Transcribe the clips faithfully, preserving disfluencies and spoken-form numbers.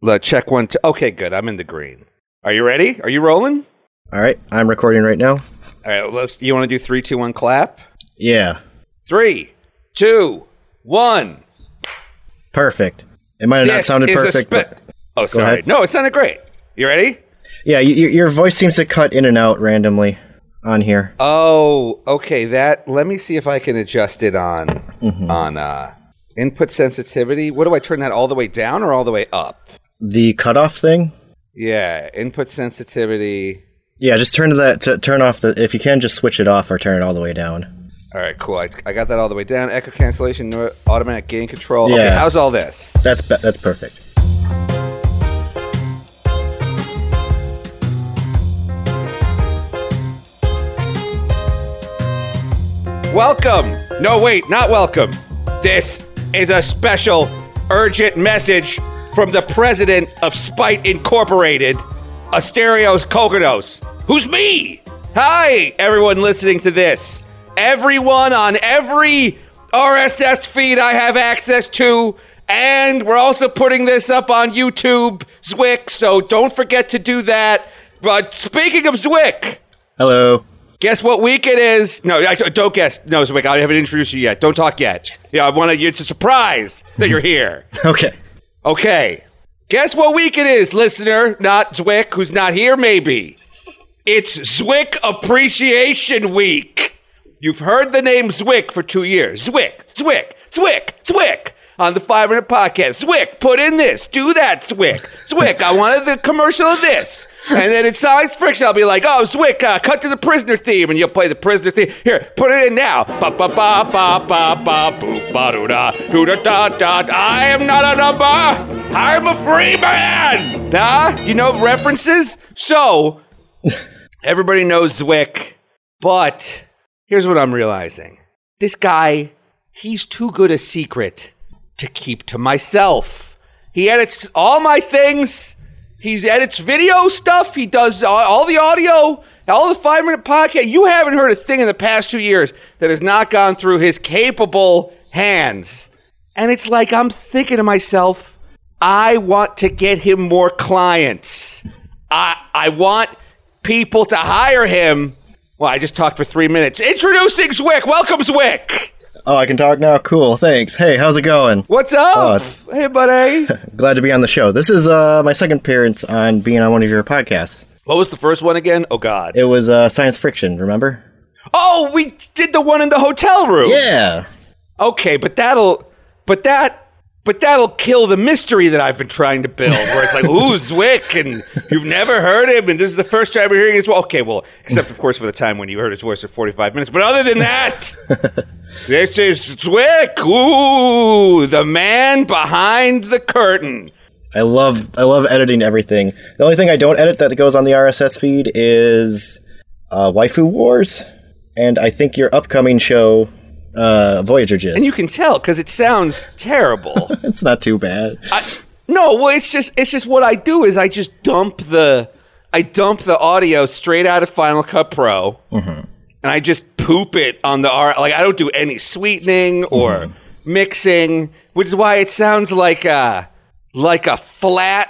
Let check one. T- okay, good. I'm in the green. Are you ready? Are you rolling? All right, I'm recording right now. All right, well, let's. You want to do three, two, one, clap? Yeah. Three, two, one. Perfect. It might have not This sounded is a perfect. spe- but oh, sorry. ahead. No, it sounded great. You ready? Yeah, y- y- your voice seems to cut in and out randomly on here. Oh, okay. That. Let me see if I can adjust it on Mm-hmm. on uh, input sensitivity. What do I turn that all the way down or all the way up? The cutoff thing? Yeah, input sensitivity. Yeah, just turn that. To, turn off the. If you can, just switch it off or turn it all the way down. All right, cool. I, I got that all the way down. Echo cancellation, no, automatic gain control. Yeah. Okay, how's all this? That's be- that's perfect. Welcome. No, wait, not welcome. This is a special, urgent message from the president of Spite Incorporated, Asterios Kokonos, who's me. Hi, everyone listening to this. Everyone on every R S S feed I have access to, and we're also putting this up on YouTube, Zwick, so don't forget to do that. But speaking of Zwick, Hello. guess what week it is? No, I, don't guess. No, Zwick, I haven't introduced you yet. Don't talk yet. Yeah, I want to. It's a surprise that you're here. Okay. Okay. Guess what week it is, listener? Not Zwick, who's not here, maybe. It's Zwick Appreciation Week. You've heard the name Zwick for two years. Zwick, Zwick, Zwick, Zwick. On the five minute podcast. Zwick, put in this. Do that, Zwick. Zwick, I wanted the commercial of this. And then in Science Friction, I'll be like, oh, Zwick, uh, cut to the prisoner theme. And you'll play the prisoner theme. Here, put it in now. Ba ba ba ba ba ba boop ba doo da doo da da da. I am not a number. I'm a free man. Huh? You know references? So, everybody knows Zwick. But here's what I'm realizing. This guy, he's too good a secret to keep to myself. He edits all my things. He edits video stuff. He does all, all the audio, all the five-minute podcast. You haven't heard a thing in the past two years that has not gone through his capable hands. And it's like I'm thinking to myself, I want to get him more clients. I I want people to hire him. Well, I just talked for three minutes. Introducing Zwick. Welcome, Zwick. Oh, I can talk now? Cool, thanks. Hey, how's it going? What's up? Oh, it's- Hey, buddy. Glad to be on the show. This is uh, my second appearance on being on one of your podcasts. What was the first one again? Oh, God. It was uh, Science Friction, remember? Oh, we did the one in the hotel room. Yeah. Okay, but that'll, but that, but that'll kill the mystery that I've been trying to build. Where it's like, ooh, Zwick, and you've never heard him, and this is the first time you're hearing his voice. Okay, well, except of course for the time when you heard his voice for forty-five minutes. But other than that, this is Zwick. Ooh, the man behind the curtain. I love I love editing everything. The only thing I don't edit that goes on the R S S feed is uh, Waifu Wars, and I think your upcoming show, uh, Voyager Gist. And you can tell because it sounds terrible. It's not too bad. I, no, well, it's just it's just what I do is I just dump the I dump the audio straight out of Final Cut Pro, Mm-hmm. and I just poop it on the R. Like I don't do any sweetening or Mm-hmm. mixing, which is why it sounds like a like a flat,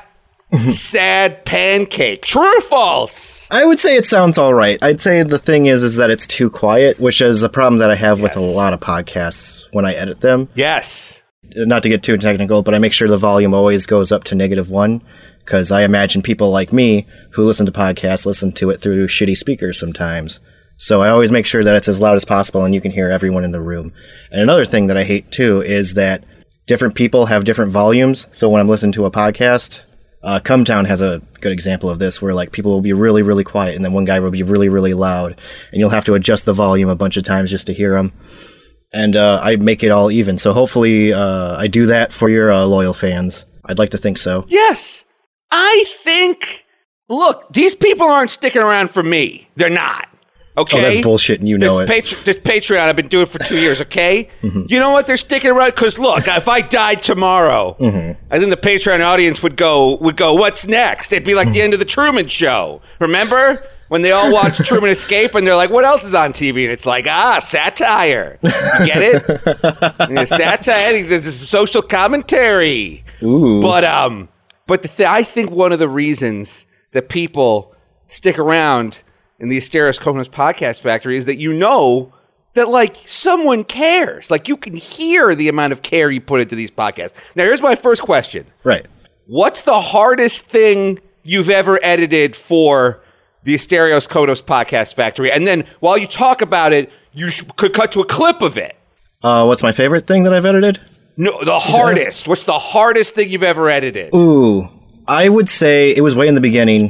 sad pancake. True or false? I would say it sounds all right. I'd say the thing is is that it's too quiet, which is a problem that I have with a Yes. lot of podcasts when I edit them. Yes. Not to get too technical, but I make sure the volume always goes up to negative one, because I imagine people like me who listen to podcasts listen to it through shitty speakers sometimes. So I always make sure that it's as loud as possible and you can hear everyone in the room. And another thing that I hate too is that different people have different volumes. So when I'm listening to a podcast, uh, Cumtown has a good example of this, where like people will be really, really quiet, and then one guy will be really, really loud, and you'll have to adjust the volume a bunch of times just to hear him. And uh, I make it all even. So hopefully uh, I do that for your uh, loyal fans. I'd like to think so. Yes. I think. Look, these people aren't sticking around for me. They're not. Okay. Oh, that's bullshit, and you know this it. Patre- this Patreon, I've been doing it for two years, okay? Mm-hmm. You know what? They're sticking around because, look, if I died tomorrow, Mm-hmm. I think the Patreon audience would go, would go, what's next? It'd be like the end of the Truman Show. Remember? When they all watch Truman Escape and they're like, what else is on T V? And it's like, ah, satire. You get it? And it's satire. This is social commentary. Ooh. But, um... But the th- I think one of the reasons that people stick around in the Asterios Kokkinos Podcast Factory is that you know that, like, someone cares. Like, you can hear the amount of care you put into these podcasts. Now, here's my first question. Right. What's the hardest thing you've ever edited for the Asterios Kokkinos Podcast Factory? And then while you talk about it, you sh- could cut to a clip of it. Uh, what's my favorite thing that I've edited? No, the hardest. What's the hardest thing you've ever edited? Ooh, I would say it was way in the beginning,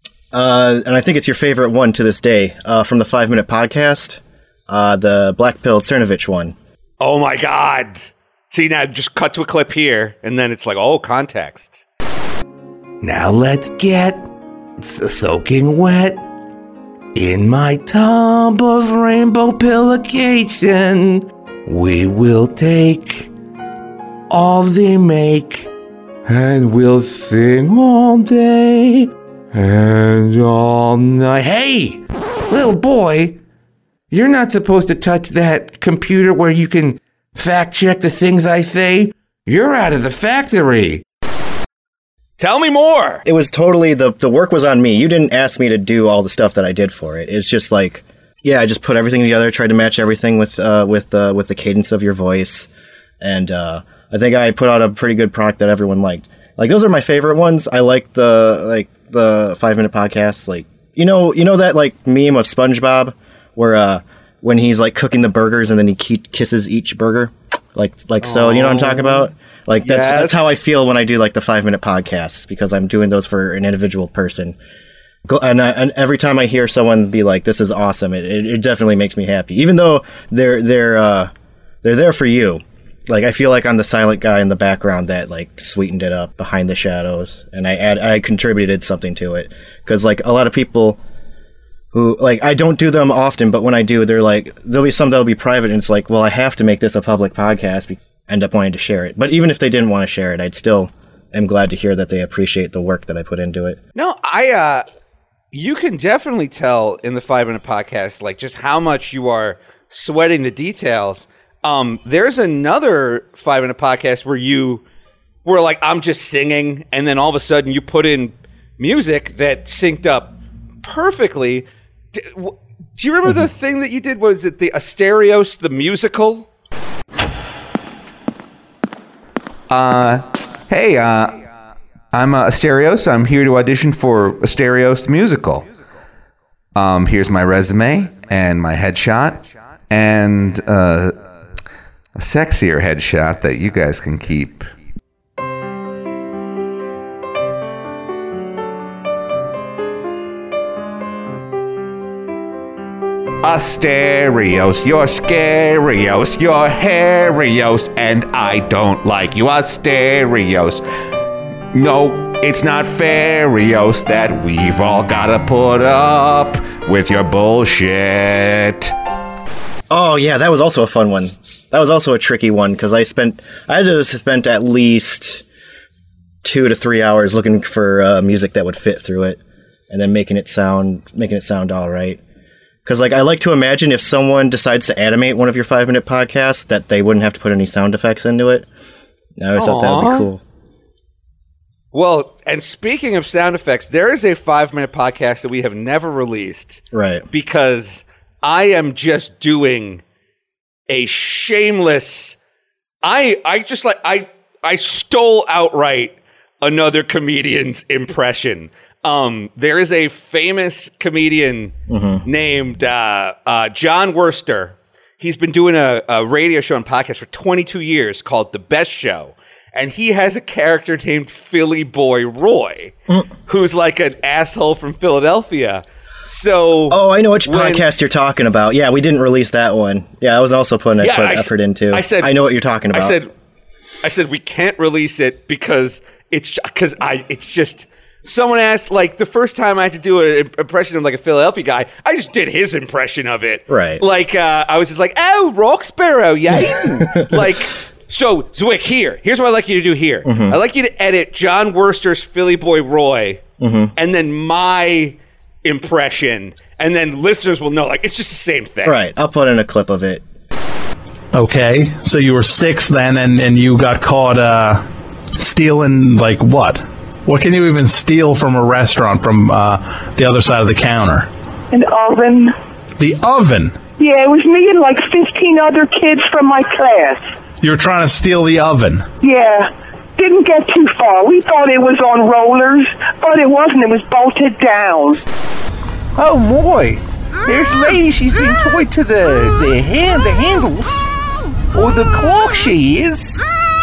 uh, and I think it's your favorite one to this day, uh, from the Five Minute Podcast, uh, the Black Pill Cernovich one. Oh my God. See, now just cut to a clip here, and then it's like, oh, context. Now let's get soaking wet in my tub of rainbow pillagation. We will take all they make, and we'll sing all day and all night. Hey, little boy, you're not supposed to touch that computer where you can fact check the things I say. You're out of the factory. Tell me more. It was totally, the, the work was on me. You didn't ask me to do all the stuff that I did for it. It's just like, yeah, I just put everything together, tried to match everything with uh, with uh, with the cadence of your voice, and uh, I think I put out a pretty good product that everyone liked. Like, those are my favorite ones. I like the like the five minute podcasts. Like, you know, you know that like meme of SpongeBob where uh, when he's like cooking the burgers and then he ke- kisses each burger, like like so. You know what I'm talking about? Like that's Yes. that's how I feel when I do like the five minute podcasts, because I'm doing those for an individual person. Go, and, I, and every time I hear someone be like, "This is awesome," it, it, it definitely makes me happy. Even though they're they're uh, they're there for you. Like, I feel like I'm the silent guy in the background that like sweetened it up behind the shadows, and I add I contributed something to it, because like a lot of people who like I don't do them often, but when I do, they're like there'll be some that'll be private, and it's like, well, I have to make this a public podcast. Be- end up wanting to share it, but even if they didn't want to share it, I'd still am glad to hear that they appreciate the work that I put into it. No, I, uh, you can definitely tell in the Five Minute Podcast, like, just how much you are sweating the details. Um, there's another Five Minute Podcast where you were like, I'm just singing, and then all of a sudden you put in music that synced up perfectly. Do, do you remember mm-hmm. the thing that you did? Was it the Asterios, the musical? Uh, hey, uh, I'm uh, Asterios. I'm here to audition for Asterios the musical. Um, here's my resume and my headshot, and uh, a sexier headshot that you guys can keep. Asterios, you're scarios, you're hairios, and I don't like you, Asterios. No, it's not fairios that we've all gotta put up with your bullshit. Oh yeah, that was also a fun one. That was also a tricky one, because I spent, I had to spent at least two to three hours looking for uh, music that would fit through it, and then making it sound, making it sound all right. Because, like, I like to imagine if someone decides to animate one of your five-minute podcasts, that they wouldn't have to put any sound effects into it. I always thought that would be cool. Well, and speaking of sound effects, there is a five-minute podcast that we have never released. Right. Because I am just doing a shameless... I I just, like, I, I stole outright another comedian's impression. Um, there is a famous comedian mm-hmm. named uh, uh, John Worster. He's been doing a, a radio show and podcast for twenty-two years called The Best Show. And he has a character named Philly Boy Roy, mm. who's like an asshole from Philadelphia. So, oh, I know which when, podcast you're talking about. Yeah, we didn't release that one. Yeah, I was also putting yeah, put I, effort into. I said, I know what you're talking about. I said, I said we can't release it because it's because I it's just. Someone asked, like, the first time I had to do an impression of, like, a Philadelphia guy, I just did his impression of it. Right. Like, uh, I was just like, oh, Roxborough, yeah. Like, so, Zwick, here. Here's what I'd like you to do here. Mm-hmm. I'd like you to edit John Worster's Philly Boy Roy, mm-hmm. and then my impression, and then listeners will know, like, it's just the same thing. Right. I'll put in a clip of it. Okay. So you were six then, and, and you got caught uh, stealing, like, what? What can you even steal from a restaurant from uh, the other side of the counter? An oven. The oven? Yeah, it was me and like fifteen other kids from my class. You're trying to steal the oven? Yeah. Didn't get too far. We thought it was on rollers, but it wasn't. It was bolted down. Oh, boy. There's lady. She's being tied to the, the, hand, the handles. Or the clock she is.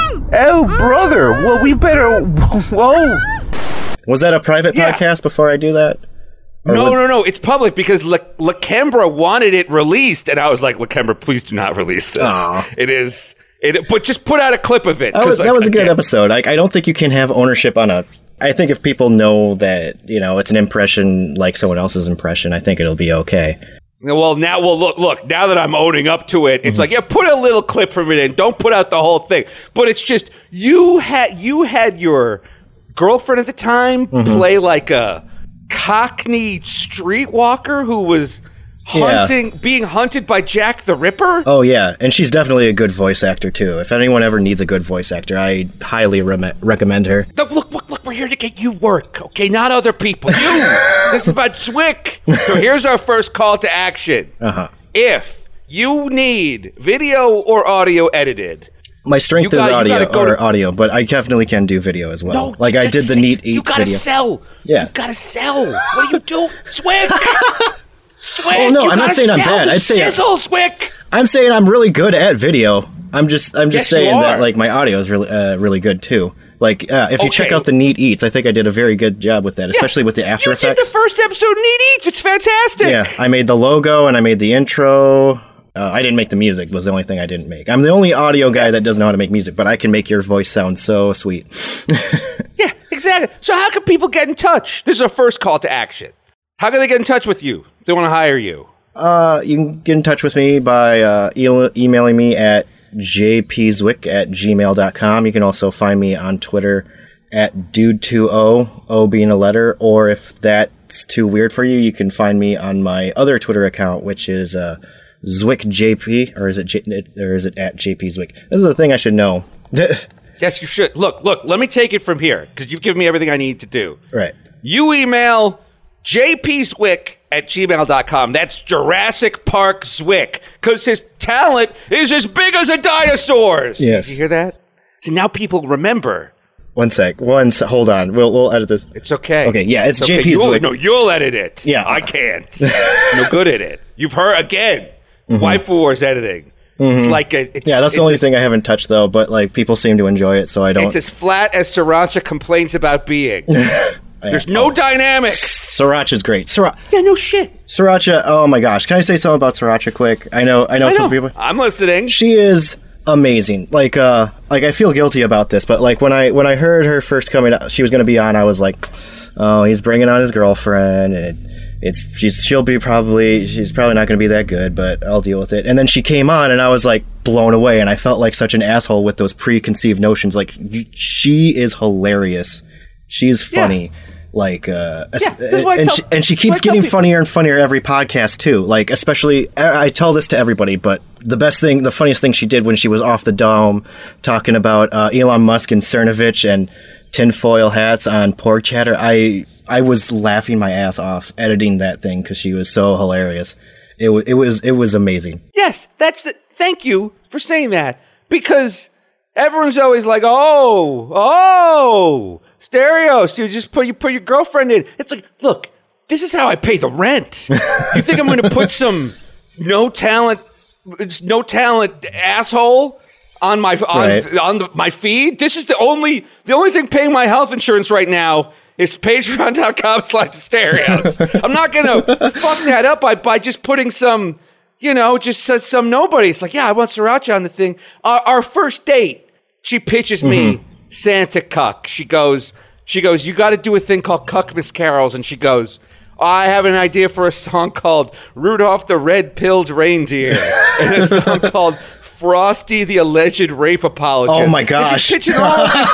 Oh, brother. Well, we better... Whoa. Was that a private Yeah. podcast before I do that? Or No, was- no, no. It's public because La- Lakembra wanted it released, and I was like, Lakembra, please do not release this. Aw. It is... It, but just put out a clip of it. That 'cause, was, like, that was a good again- episode. Like, I don't think you can have ownership on a... I think if people know that, you know, it's an impression like someone else's impression, I think it'll be okay. Well, now, well, look, look. Now that I'm owning up to it, it's Mm-hmm. like, yeah, put a little clip from it in. Don't put out the whole thing. But it's just you had you had your girlfriend at the time Mm-hmm. play like a Cockney streetwalker who was Yeah. hunting, being hunted by Jack the Ripper. Oh, yeah. And she's definitely a good voice actor, too. If anyone ever needs a good voice actor, I highly re- recommend her. Look, look, look, look, we're here to get you work, okay? Not other people. You! This is about Zwick. So here's our first call to action. Uh-huh. If you need video or audio edited, My strength You is gotta- you audio, gotta go or to- audio, but I definitely can do video as well. no, like, I just did the say- Neat You Eats gotta video. sell. Yeah. You gotta sell. What do you do? Zwick! Zwick! Oh, no, you I'm not gotta saying I'm sell bad. the I'd say I- sizzle, Zwick! I'm saying I'm really good at video. I'm just I'm just Yes, you saying that, are. like, my audio is really, uh, really good, too. Like, uh, if you check Okay. out the Neat Eats, I think I did a very good job with that, especially with the After you Effects. did the first episode of Neat Eats. It's fantastic. Yeah, I made the logo and I made the intro. Uh, I didn't make the music, was the only thing I didn't make. I'm the only audio guy that doesn't know how to make music, but I can make your voice sound so sweet. Yeah, exactly. So how can people get in touch? This is our first call to action. How can they get in touch with you? They want to hire you. Uh, you can get in touch with me by uh, e- emailing me at j p zwick at gmail dot com. You can also find me on Twitter at dude two o, O being a letter, or if that's too weird for you, you can find me on my other Twitter account, which is uh, ZwickJP, or is it J- or is it at JPZwick? This is the thing I should know. Yes, you should. Look, look, let me take it from here because you've given me everything I need to do. Right. You email jpzwick at gmail dot com. That's Jurassic Park Zwick because his talent is as big as a dinosaur's. Yes. Did you hear that? So now people remember. One sec. One sec. Hold on. We'll we'll edit this. It's okay. Okay, yeah, it's okay. J P You'll, Zwick. No, you'll edit it. Yeah. I can't. No good at it. You've heard, again, Mm-hmm. Wife Wars editing. It's like a... It's, Yeah, that's the it's only as- thing I haven't touched though. But like people seem to enjoy it, so I don't. It's as flat as Sriracha complains about being. There's no dynamics. Sriracha's great. Sriracha. Yeah, no shit. Sriracha. Oh my gosh. Can I say something about Sriracha quick? I know. I know. I It's know. supposed to be. I'm listening. She is amazing. Like, uh, like I feel guilty about this, but like when I when I heard her first coming out, she was going to be on, I was like, oh, he's bringing on his girlfriend, and it's she's she'll be probably she's probably not going to be that good, but I'll deal with it. And then she came on, and I was like blown away, and I felt like such an asshole with those preconceived notions. Like, y- she is hilarious. She's funny. Like, uh, Yeah, this is what I and, tell- she, and she what I keeps tell getting people. funnier and funnier every podcast too. Like, especially, I I tell this to everybody, but the best thing, the funniest thing she did when she was off the dome talking about uh, Elon Musk and Cernovich and tinfoil hats on Pork Chatter, I I was laughing my ass off editing that thing because she was so hilarious. It was it was it was amazing. Yes, that's the... Thank you for saying that. Because everyone's always like, oh, oh, stereos, dude, just put, you put your girlfriend in. It's like, look, this is how I pay the rent. You think I'm going to put some no talent, it's no talent asshole on my on, Right. on the, my feed? This is the only the only thing paying my health insurance right now is patreon dot com slash stereos. I'm not going to fuck that up by, by just putting some, you know, just says some nobody. It's like, yeah, I want Sriracha on the thing. Our, our first date, she pitches me Santa Cuck. She goes, she goes, you got to do a thing called Cuckmas Carols. And she goes, I have an idea for a song called Rudolph the Red-Pilled Reindeer and a song called Frosty the Alleged Rape Apologist. Oh my And gosh. she's pitching all this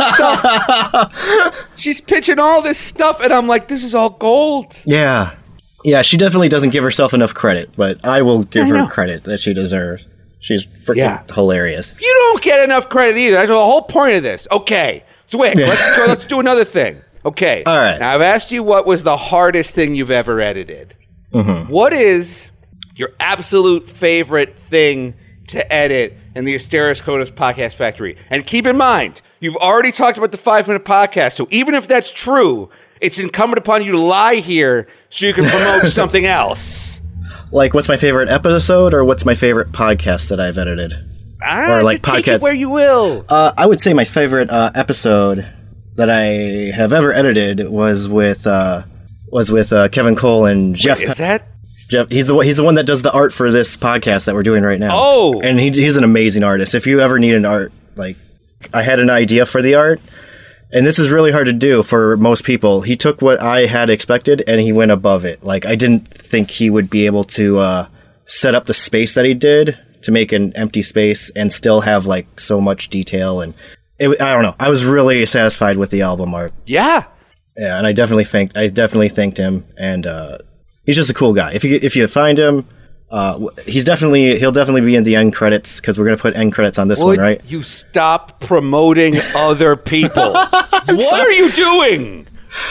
stuff. She's pitching all this stuff, and I'm like, this is all gold. Yeah, yeah. She definitely doesn't give herself enough credit, but I will give I her know. credit that she deserves. She's freaking Yeah. hilarious. You don't get enough credit either. That's the whole point of this. Okay, Zwick, let's, go, let's do another thing. Okay. All right. Now, I've asked you what was the hardest thing you've ever edited. Mm-hmm. What is your absolute favorite thing to edit in the Asteris Codas Podcast Factory? And keep in mind, you've already talked about the five-minute podcast, so even if that's true, it's incumbent upon you to lie here so you can promote something else. Like, what's my favorite episode, or what's my favorite podcast that I've edited? Ah, or like just take podcast it where you will. Uh, I would say my favorite uh, episode that I have ever edited was with uh, was with uh, Kevin Cole and Jeff. Wait, is that? Jeff, he's the he's the one that does the art for this podcast that we're doing right now. Oh, and he, he's an amazing artist. If you ever need an art, like I had an idea for the art, and this is really hard to do for most people. He took what I had expected and he went above it. Like I didn't think he would be able to uh, set up the space that he did to make an empty space and still have like so much detail. And it, I don't know. I was really satisfied with the album art. Yeah, yeah, and I definitely thanked I definitely thanked him and. Uh, He's just a cool guy. If you if you find him, uh, he's definitely he'll definitely be in the end credits because we're gonna put end credits on this Would one, right? You stop promoting other people. What sorry. are you doing,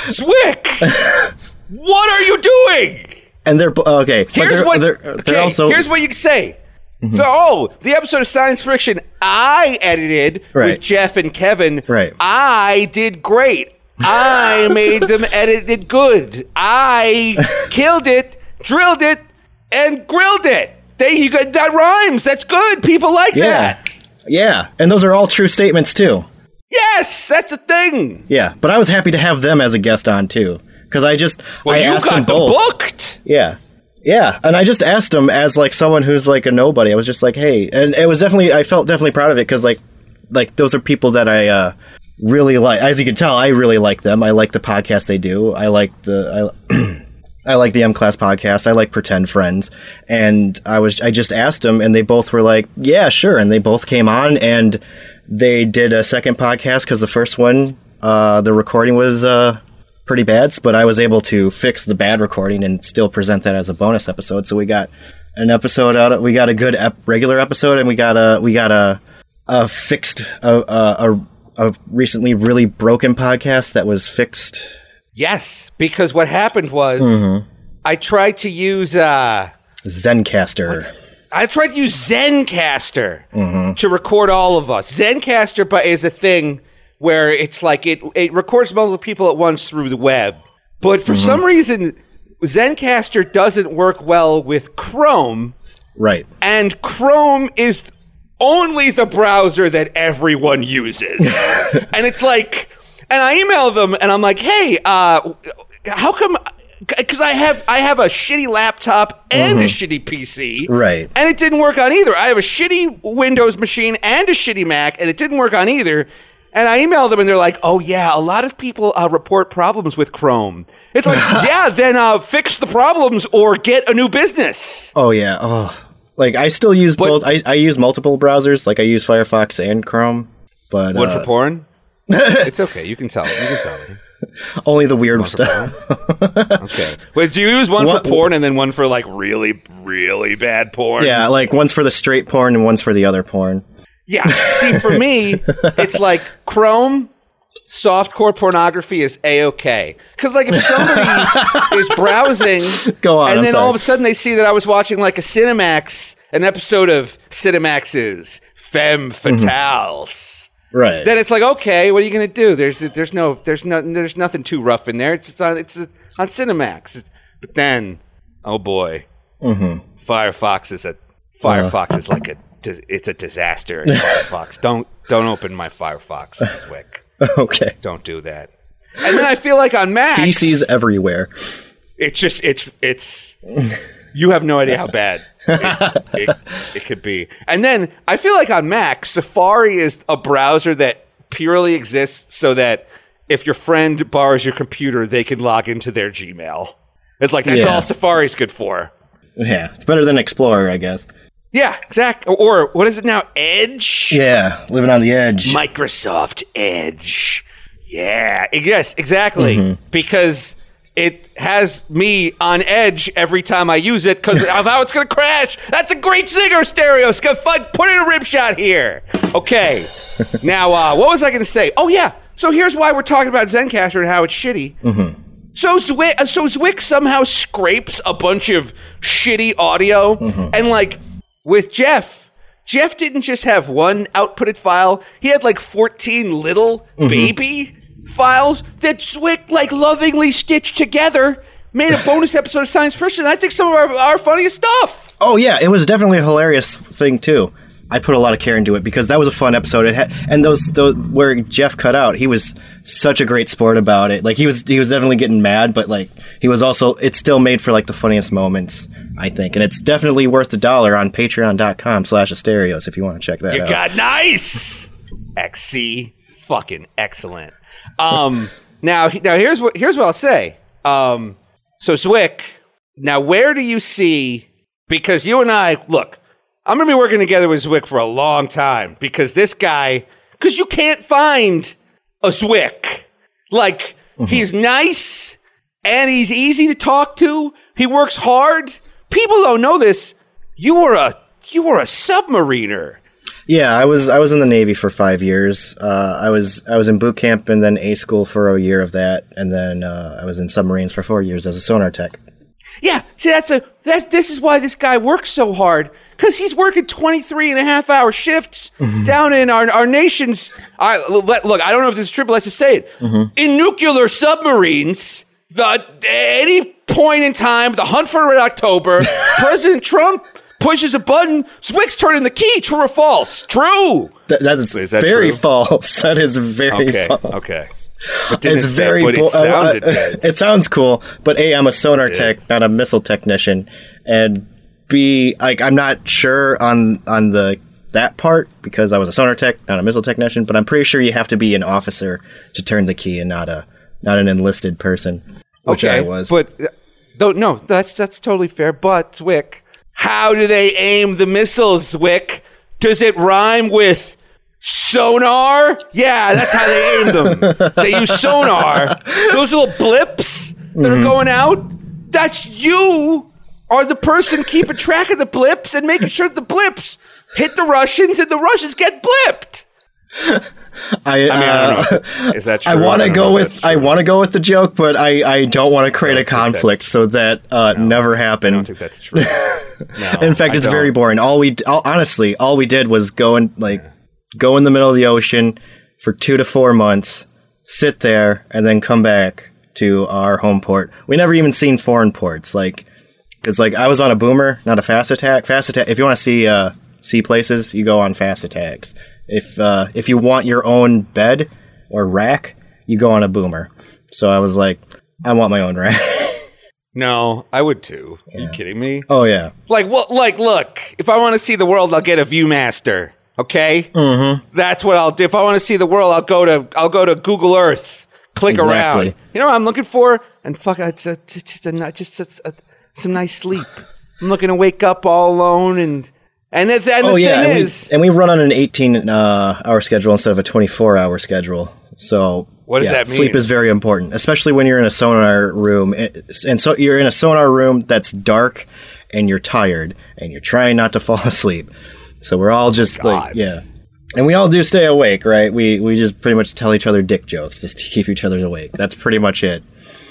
Zwick? What are you doing? And they're okay. But Here's they're, what. they're, they're okay, also here's what you can say. Mm-hmm. So, oh, the episode of Science Friction I edited right. with Jeff and Kevin. Right. I did great. I made them edit it good. I killed it, drilled it, and grilled it. They, you got that rhymes. That's good. People like yeah. that. Yeah, and those are all true statements too. Yes, that's a thing. Yeah, but I was happy to have them as a guest on too, because I just well, I you asked got them them both. booked. Yeah, yeah, and I just asked them as like someone who's like a nobody. I was just like, hey, and it was definitely I felt definitely proud of it because like like those are people that I. Uh, really like, as you can tell, I really like them. I like the podcast they do. I like the I, I like the M Class podcast. I like Pretend Friends, and I was I just asked them, and they both were like, yeah, sure, and they both came on, and they did a second podcast because the first one, uh, the recording was uh, pretty bad, but I was able to fix the bad recording and still present that as a bonus episode. So we got an episode out. Of, we got a good ep- regular episode, and we got a we got a a fixed a a. a a recently really broken podcast that was fixed. Yes, because what happened was mm-hmm. I tried to use uh, Zencaster. I tried to use Zencaster mm-hmm. to record all of us. Zencaster but is a thing where it's like it it records multiple people at once through the web. But for mm-hmm. some reason, Zencaster doesn't work well with Chrome. Right. And Chrome is only the browser that everyone uses. And it's like, and I email them and I'm like, hey, uh, how come, because I have I have a shitty laptop and mm-hmm. a shitty P C. Right. And it didn't work on either. I have a shitty Windows machine and a shitty Mac, and it didn't work on either. And I emailed them and they're like, oh yeah, a lot of people uh, report problems with Chrome. It's like, yeah, then uh, fix the problems or get a new business. Oh yeah, oh. Like, I still use but, both. I, I use multiple browsers. Like, I use Firefox and Chrome. But One uh, for porn? It's okay. You can tell. You can tell me. Only the weird one stuff. Okay. Wait, do you use one what, for porn and then one for, like, really, really bad porn? Yeah, like, one's for the straight porn and one's for the other porn. Yeah. See, for me, it's like Chrome, softcore pornography is A-okay. Because, like, if somebody is browsing, Go on, and I'm then sorry. all of a sudden they see that I was watching, like, a Cinemax, an episode of Cinemax's Femme Fatales. Mm-hmm. Right. Then it's like, okay, what are you going to do? There's there's no there's no there's nothing too rough in there. It's it's on it's on Cinemax. But then, oh boy, mm-hmm. Firefox is a Firefox uh. is like a it's a disaster. Firefox, don't don't open my Firefox, Zwick. Okay. Don't do that. And then I feel like on Mac, feces everywhere. It's just it's it's you have no idea how bad it, it, it could be. And then I feel like on Mac, Safari is a browser that purely exists so that if your friend borrows your computer, they can log into their Gmail. It's like that's yeah. all Safari's good for. Yeah, it's better than Explorer, I guess. Yeah, exactly. Or what is it now? Edge? Yeah, living on the edge. Microsoft Edge. Yeah, yes, exactly. Mm-hmm. Because it has me on edge every time I use it because of how it's going to crash. That's a great Zinger stereo. Scott, put in a rib shot here. Okay. Now, uh, what was I going to say? Oh, yeah. So here's why we're talking about Zencastr and how it's shitty. Mm-hmm. So Zwick, uh, so Zwick somehow scrapes a bunch of shitty audio, Mm-hmm. and like with Jeff, Jeff didn't just have one outputted file; he had like fourteen little Mm-hmm. baby files that Zwick like lovingly stitched together, made a bonus episode of Science Friction. I think some of our, our funniest stuff. Oh yeah, it was definitely a hilarious thing too. I put a lot of care into it because that was a fun episode. It had, and those those where Jeff cut out, he was such a great sport about it. Like he was he was definitely getting mad, but like he was also it's still made for like the funniest moments, I think. And it's definitely worth the dollar on patreon dot com slash Asterios if you want to check that You out. got nice. X C, fucking excellent. Um, now now here's what here's what I'll say. Um, so Zwick, now where do you see? Because you and I look. I'm going to be working together with Zwick for a long time because this guy, because you can't find a Zwick. Like, mm-hmm. he's nice and he's easy to talk to. He works hard. People don't know this. You were a you were a submariner. Yeah, I was I was in the Navy for five years. Uh, I was I was in boot camp and then A school for a year of that, and then uh, I was in submarines for four years as a sonar tech. Yeah, see, that's a that. This is why this guy works so hard, because he's working twenty-three and a half hour shifts Mm-hmm. down in our our nation's. I, look, I don't know if this is true, but let's just say it. Mm-hmm. In nuclear submarines, the at any point in time, the hunt for Red October, President Trump pushes a button, Zwick's turning the key. True or false? True. Th- that is, Is that very true? false. That is very Okay, false. okay. But didn't It's it very. sound- but bo- it sounded uh, uh, good. It sounds cool, but A, I'm a sonar tech, not a missile technician, and B, like I'm not sure on on the that part because I was a sonar tech, not a missile technician. But I'm pretty sure you have to be an officer to turn the key, and not a not an enlisted person, which okay, I was. But uh, though, no, that's that's totally fair. But Zwick, how do they aim the missiles, Zwick? Does it rhyme with sonar? Yeah, that's how they aim them. They use sonar. Those little blips that Mm-hmm. are going out, that's you are the person keeping track of the blips and making sure the blips hit the Russians and the Russians get blipped. I, I mean, uh, I don't know. Is that true? I want to don't go know if with that's I true. want to go with the joke, but I, I don't want to create a think that's- conflict, so that uh, never I happened. don't think that's true. No, In fact, I it's don't. very boring. All we all, honestly, all we did was go and like go in the middle of the ocean for two to four months, sit there, and then come back to our home port. We never even seen foreign ports, like because like I was on a boomer, not a fast attack. Fast attack. If you want to see uh, see places, you go on fast attacks. If uh, if you want your own bed or rack, you go on a boomer. So I was like, I want my own rack. No, I would too. Are you kidding me? Oh yeah. Like, what? Like, look, if I want to see the world, I'll get a ViewMaster. Okay, mm-hmm. That's what I'll do. If I want to see the world, I'll go to I'll go to Google Earth, click Exactly. around. You know what I'm looking for? And fuck, it's, a, it's just a ni- just a, a, some nice sleep. I'm looking to wake up all alone and and, it, and Oh the yeah, thing and, is, we, and we run on an eighteen uh, hour schedule instead of a twenty-four hour schedule. So What does yeah, that mean? Sleep is very important, especially when you're in a sonar room. It- And so you're in a sonar room that's dark, and you're tired, and you're trying not to fall asleep. So we're all just God. like, yeah, and we all do stay awake, right? We we just pretty much tell each other dick jokes just to keep each other awake. That's pretty much it.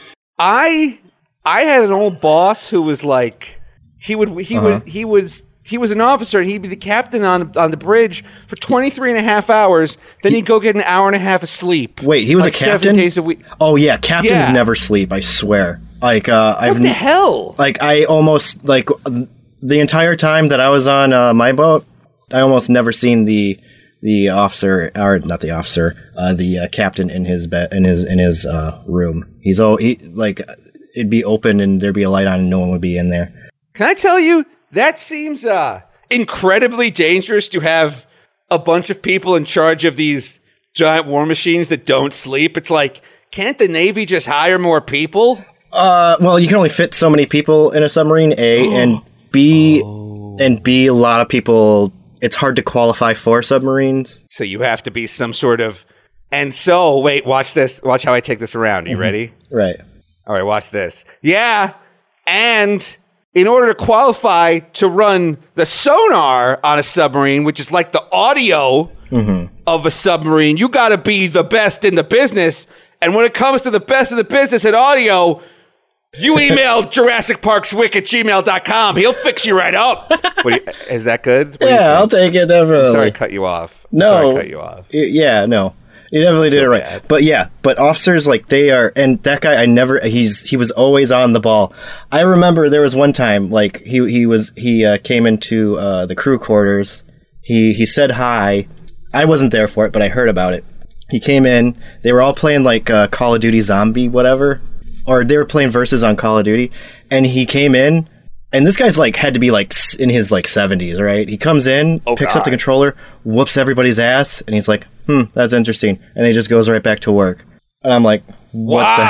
I I had an old boss who was like he would he Uh-huh. would he was he was an officer and he'd be the captain on on the bridge for twenty-three and a half hours. Then he'd go get an hour and a half of sleep. Wait, he was like a captain? seven days a week. Oh yeah, captains Yeah. never sleep. I swear. Like uh, I've What the hell? like I almost like the entire time that I was on uh, my boat, I almost never seen the the officer or not the officer, uh, the uh, captain in his bed in his in his uh, room. He's all he like it'd be open and there'd be a light on and no one would be in there. Can I tell you that seems uh, incredibly dangerous to have a bunch of people in charge of these giant war machines that don't sleep. It's like, can't the Navy just hire more people? Uh, well, you can only fit so many people in a submarine. A and B Oh. and B. A lot of people. It's hard to qualify for submarines. So you have to be some sort of. And so, wait, watch this. Watch how I take this around. Are you ready? Right. All right, watch this. Yeah. And in order to qualify to run the sonar on a submarine, which is like the audio mm-hmm. of a submarine. You got to be the best in the business. And when it comes to the best of the business in audio, you email Jurassic Park Zwick at gmail dot com. He'll fix you right up. What do you, is that good? What yeah, I'll take it, definitely. I'm sorry to cut you off. I'm no. Sorry to cut you off. Y- yeah, no. You definitely did it right. Bad. But yeah, but officers, like, they are, and that guy, I never, he's, he was always on the ball. I remember there was one time, like, he, he was, he uh, came into uh, the crew quarters. He, he said hi. I wasn't there for it, but I heard about it. He came in, they were all playing, like, uh, Call of Duty Zombie, whatever. Or they were playing Versus on Call of Duty. And he came in, and this guy's, like, had to be, like, in his, like, seventies, right? He comes in, oh, picks God. up the controller, whoops everybody's ass, and he's like, hmm, that's interesting. And he just goes right back to work. And I'm like, what wow. the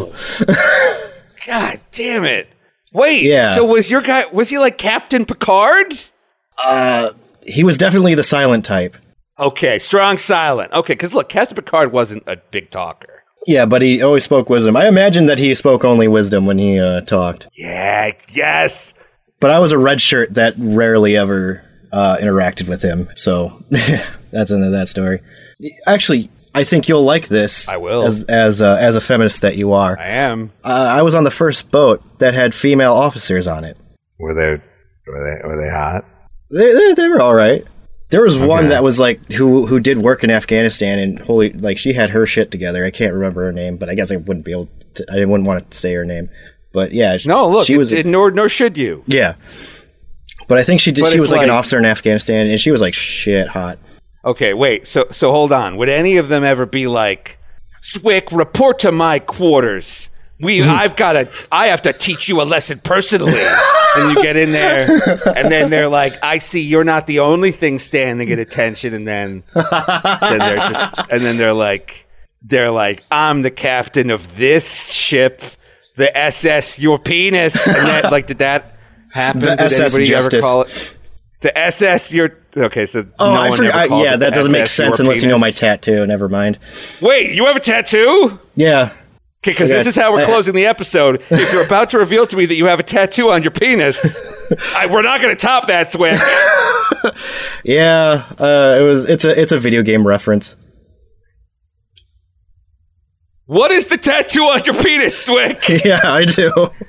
hell? God damn it. Wait, yeah. so was your guy, was he like Captain Picard? Uh, he was definitely the silent type. Okay, strong silent. Okay, because look, Captain Picard wasn't a big talker. Yeah, but he always spoke wisdom. I imagine that he spoke only wisdom when he uh, talked. Yeah, yes. But I was a red shirt that rarely ever uh, interacted with him. So that's into that story. Actually, I think you'll like this. I will. As as, uh, as a feminist that you are. I am. Uh, I was on the first boat that had female officers on it. Were they were they were they hot? They they, they were all right. There was okay. one that was like who who did work in Afghanistan, and holy, like she had her shit together. I can't remember her name, but I guess I wouldn't be able to. I wouldn't want to say her name, but yeah. No, look, she it, was. It, nor nor should you. Yeah, but I think she did. But she was like, like an officer in Afghanistan, and she was like shit hot. Okay, wait. So so hold on. Would any of them ever be like, Zwick, report to my quarters? We, I've got to, I have to teach you a lesson personally. And you get in there, and then they're like, I see you're not the only thing standing at attention. And then, then they're just, and then they're like, they're like, I'm the captain of this ship, the S S Your Penis. And that, like, did that happen? The did S S anybody Justice. ever call it? The S S Your, okay, so oh, no I one forgot. ever called Yeah, it that doesn't S S make sense Your unless you know Penis. my tattoo. Never mind. Wait, you have a tattoo? Yeah. Okay, because Okay. this is how we're I- closing the episode. If you're about to reveal to me that you have a tattoo on your penis, I, we're not going to top that, Zwick. Yeah, uh, it was. It's a. It's a video game reference. What is the tattoo on your penis, Zwick? Yeah, I do.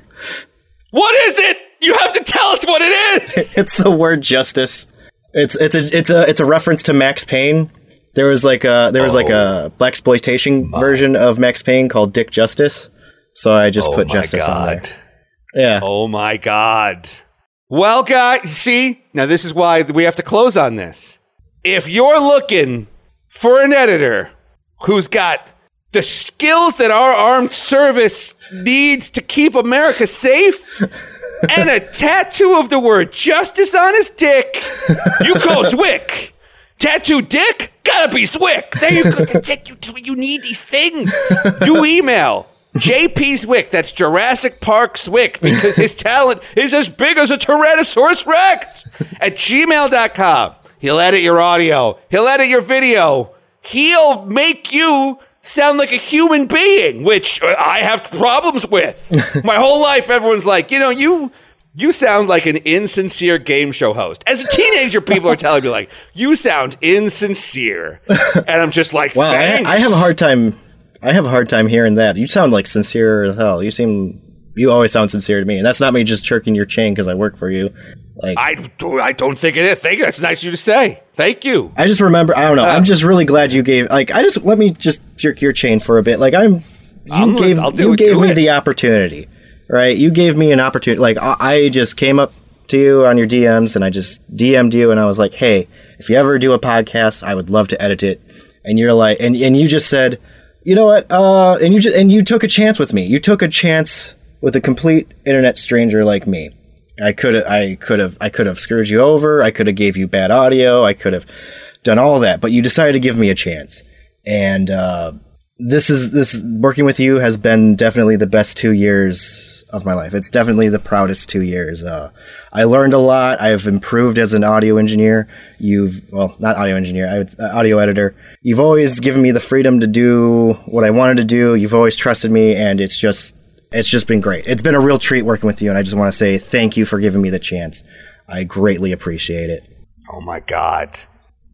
What is it? You have to tell us what it is. It's the word justice. It's it's a it's a it's a reference to Max Payne. There was like a there was oh. like a blaxploitation oh. version of Max Payne called Dick Justice. So I just oh put my justice God. on there. Yeah. Oh my God. Well, guys, see, now this is why we have to close on this. If you're looking for an editor who's got the skills that our armed service needs to keep America safe and a tattoo of the word justice on his dick, you call Zwick. Tattoo dick? Gotta be Zwick. There you go. You, you need these things. You email J P Zwick, that's Jurassic Park Zwick, because his talent is as big as a Tyrannosaurus Rex, at gmail dot com. He'll edit your audio. He'll edit your video. He'll make you sound like a human being, which I have problems with. My whole life, everyone's like, you know, you you sound like an insincere game show host. As a teenager, people are telling me, like, you sound insincere. And I'm just like, wow, I, thanks. I have a hard time. I have a hard time hearing that. You sound like sincere as hell. You seem, you always sound sincere to me, and that's not me just jerking your chain because I work for you. Like, I, do, I don't think it is. Thank you. That's nice of you to say. Thank you. I just remember. I don't know. Uh, I'm just really glad you gave. Like, I just let me just jerk your chain for a bit. Like, I'm. You I'll gave listen, I'll do you it, gave do me it. the opportunity, right? You gave me an opportunity. Like, I, I just came up to you on your D Ms, and I just D M'd you, and I was like, "Hey, if you ever do a podcast, I would love to edit it." And you're like, and and you just said, you know what? Uh, and you just and you took a chance with me. You took a chance with a complete internet stranger like me. I could have, I could have, I could have screwed you over. I could have gave you bad audio. I could have done all that, but you decided to give me a chance. And uh, this is this working with you has been definitely the best two years of my life. It's definitely the proudest two years. Uh, I learned a lot. I've improved as an audio engineer. You've well, not audio engineer, I would, uh, audio editor. You've always given me the freedom to do what I wanted to do. You've always trusted me, and it's just. It's just been great. It's been a real treat working with you, and I just want to say thank you for giving me the chance. I greatly appreciate it. Oh, my God.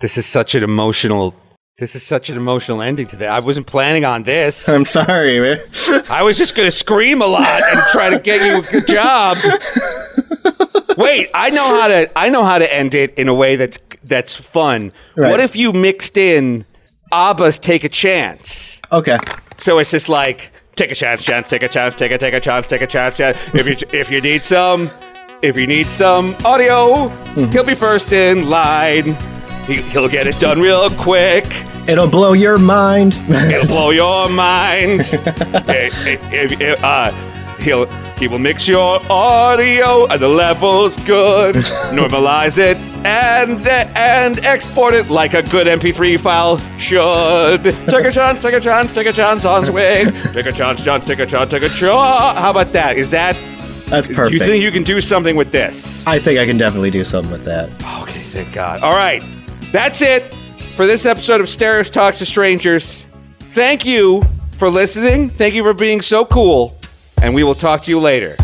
This is such an emotional. This is such an emotional ending to that. I wasn't planning on this. I'm sorry, man. I was just gonna scream a lot and try to get you a good job. Wait, I know how to. I know how to end it in a way that's that's fun. Right. What if you mixed in ABBA's "Take a Chance"? Okay. So it's just like take a chance, chance, take a chance, take a take a chance, take a chance, chance. If you if you need some, if you need some audio, Mm-hmm. he'll be first in line. He, he'll get it done real quick. It'll blow your mind. It'll blow your mind. If- if- if- uh, he'll he will mix your audio and the level's good. Normalize it and and export it like a good M P three file should. Take a chance, take a chance, take a chance on Swing. Take a chance, chance, take a chance, take a chance. How about that? Is that? That's Do perfect. you think you can do something with this? I think I can definitely do something with that. Okay, thank God. All right, that's it for this episode of Stereos Talks to Strangers. Thank you for listening. Thank you for being so cool. And we will talk to you later.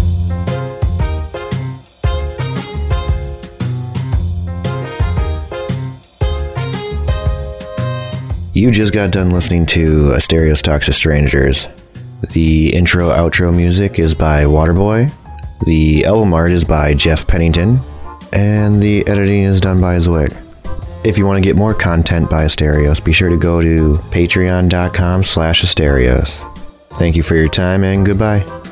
You just got done listening to Asterios Talks to Strangers. The intro outro music is by Waterboy. The album art is by Jeff Pennington. And the editing is done by Zwick. If you want to get more content by Asterios, be sure to go to patreon.com slash Asterios. Thank you for your time and goodbye.